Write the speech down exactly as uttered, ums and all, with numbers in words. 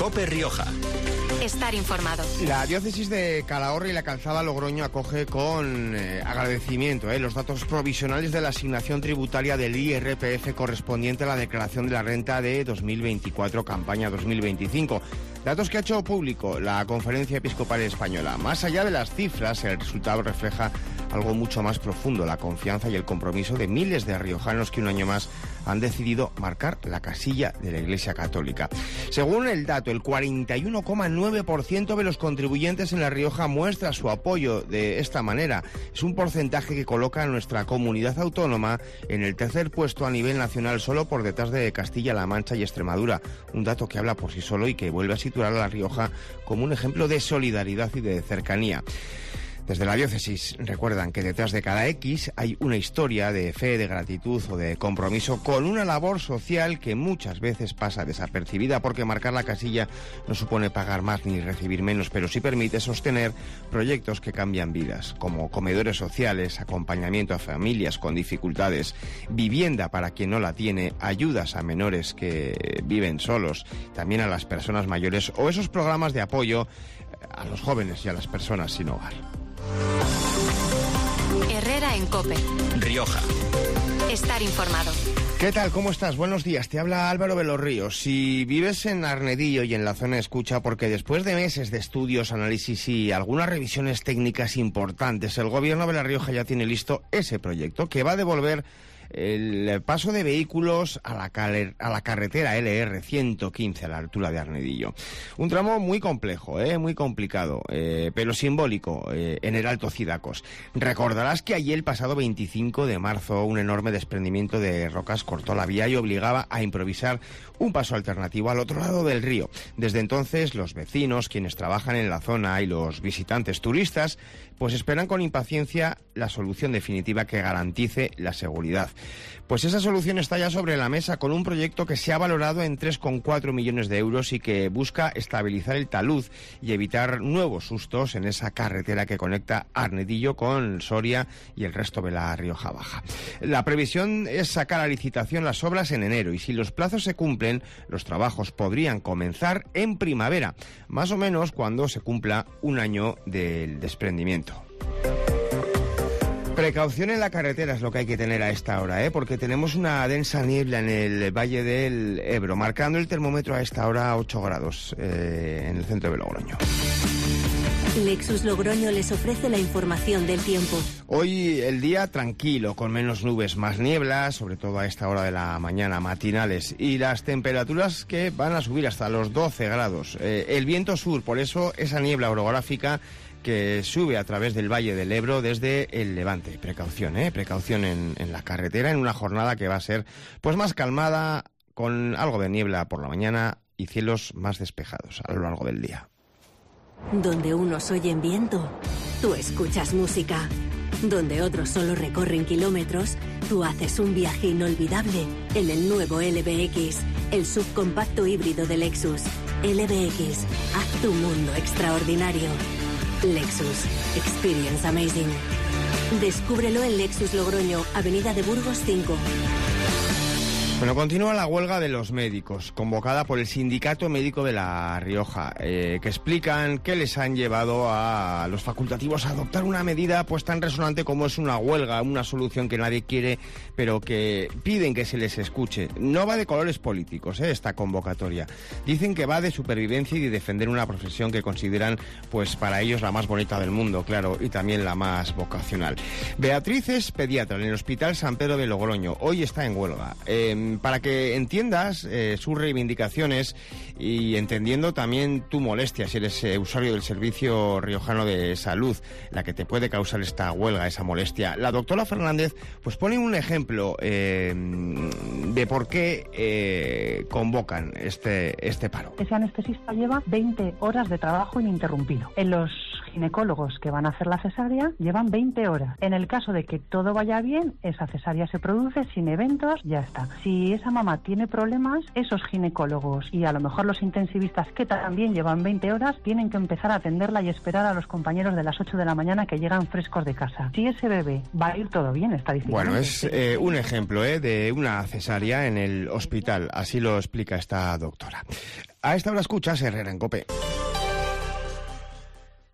COPE Rioja. Estar informado. La diócesis de Calahorra y la Calzada Logroño acoge con eh, agradecimiento eh, los datos provisionales de la asignación tributaria del I R P F correspondiente a la declaración de la renta de dos mil veinticuatro, campaña dos mil veinticinco. Datos que ha hecho público la Conferencia Episcopal Española. Más allá de las cifras, el resultado refleja algo mucho más profundo, la confianza y el compromiso de miles de riojanos que un año más han decidido marcar la casilla de la Iglesia Católica. Según el dato, el cuarenta y uno coma nueve por ciento de los contribuyentes en La Rioja muestra su apoyo de esta manera. Es un porcentaje que coloca a nuestra comunidad autónoma en el tercer puesto a nivel nacional, solo por detrás de Castilla-La Mancha y Extremadura. Un dato que habla por sí solo y que vuelve a situar a La Rioja como un ejemplo de solidaridad y de cercanía. Desde la diócesis recuerdan que detrás de cada X hay una historia de fe, de gratitud o de compromiso con una labor social que muchas veces pasa desapercibida, porque marcar la casilla no supone pagar más ni recibir menos, pero sí permite sostener proyectos que cambian vidas, como comedores sociales, acompañamiento a familias con dificultades, vivienda para quien no la tiene, ayudas a menores que viven solos, también a las personas mayores, o esos programas de apoyo a los jóvenes y a las personas sin hogar. Herrera en COPE. Rioja. Estar informado. ¿Qué tal? ¿Cómo estás? Buenos días. Te habla Álvaro de los Ríos. Si vives en Arnedillo y en la zona, escucha, porque después de meses de estudios, análisis y algunas revisiones técnicas importantes, el Gobierno de La Rioja ya tiene listo ese proyecto que va a devolver el paso de vehículos a la, cal- a la carretera L R ciento quince a la altura de Arnedillo. Un tramo muy complejo, eh, muy complicado, eh, pero simbólico eh, en el Alto Cidacos. Recordarás que allí el pasado veinticinco de marzo un enorme desprendimiento de rocas cortó la vía y obligaba a improvisar un paso alternativo al otro lado del río. Desde entonces los vecinos, quienes trabajan en la zona y los visitantes turistas, pues esperan con impaciencia la solución definitiva que garantice la seguridad. Pues esa solución está ya sobre la mesa con un proyecto que se ha valorado en tres coma cuatro millones de euros y que busca estabilizar el talud y evitar nuevos sustos en esa carretera que conecta Arnedillo con Soria y el resto de la Rioja Baja. La previsión es sacar a licitación las obras en enero y si los plazos se cumplen, los trabajos podrían comenzar en primavera, más o menos cuando se cumpla un año del desprendimiento. Precaución en la carretera es lo que hay que tener a esta hora, ¿eh? Porque tenemos una densa niebla en el Valle del Ebro, marcando el termómetro a esta hora a ocho grados eh, en el centro de Logroño. Lexus Logroño les ofrece la información del tiempo. Hoy el día tranquilo, con menos nubes, más niebla, sobre todo a esta hora de la mañana, matinales, y las temperaturas que van a subir hasta los doce grados. Eh, el viento sur, por eso esa niebla orográfica que sube a través del Valle del Ebro desde el Levante. Precaución, ¿eh? Precaución en, en la carretera, en una jornada que va a ser pues más calmada, con algo de niebla por la mañana y cielos más despejados a lo largo del día. Donde unos oyen viento, tú escuchas música. Donde otros solo recorren kilómetros, tú haces un viaje inolvidable en el nuevo L B X, el subcompacto híbrido de Lexus. L B X, haz tu mundo extraordinario. Lexus. Experience amazing. Descúbrelo en Lexus Logroño, Avenida de Burgos cinco. Bueno, continúa la huelga de los médicos, convocada por el Sindicato Médico de La Rioja, eh, que explican que les han llevado a los facultativos a adoptar una medida pues tan resonante como es una huelga, una solución que nadie quiere, pero que piden que se les escuche. No va de colores políticos, eh, esta convocatoria. Dicen que va de supervivencia y de defender una profesión que consideran pues para ellos la más bonita del mundo, claro, y también la más vocacional. Beatriz es pediatra en el Hospital San Pedro de Logroño. Hoy está en huelga. Eh, Para que entiendas eh, sus reivindicaciones y entendiendo también tu molestia, si eres eh, usuario del Servicio Riojano de Salud, la que te puede causar esta huelga, esa molestia, la doctora Fernández pues pone un ejemplo eh, de por qué eh, convocan este, este paro. Ese anestesista lleva veinte horas de trabajo ininterrumpido. En los ginecólogos que van a hacer la cesárea llevan veinte horas. En el caso de que todo vaya bien, esa cesárea se produce sin eventos, ya está. Si esa mamá tiene problemas, esos ginecólogos y a lo mejor los intensivistas, que también llevan veinte horas, tienen que empezar a atenderla y esperar a los compañeros de las ocho de la mañana que llegan frescos de casa. Si ese bebé va a ir todo bien, estadísticamente. Bueno, es eh, un ejemplo eh, de una cesárea en el hospital, así lo explica esta doctora. A esta hora escuchas Herrera en COPE.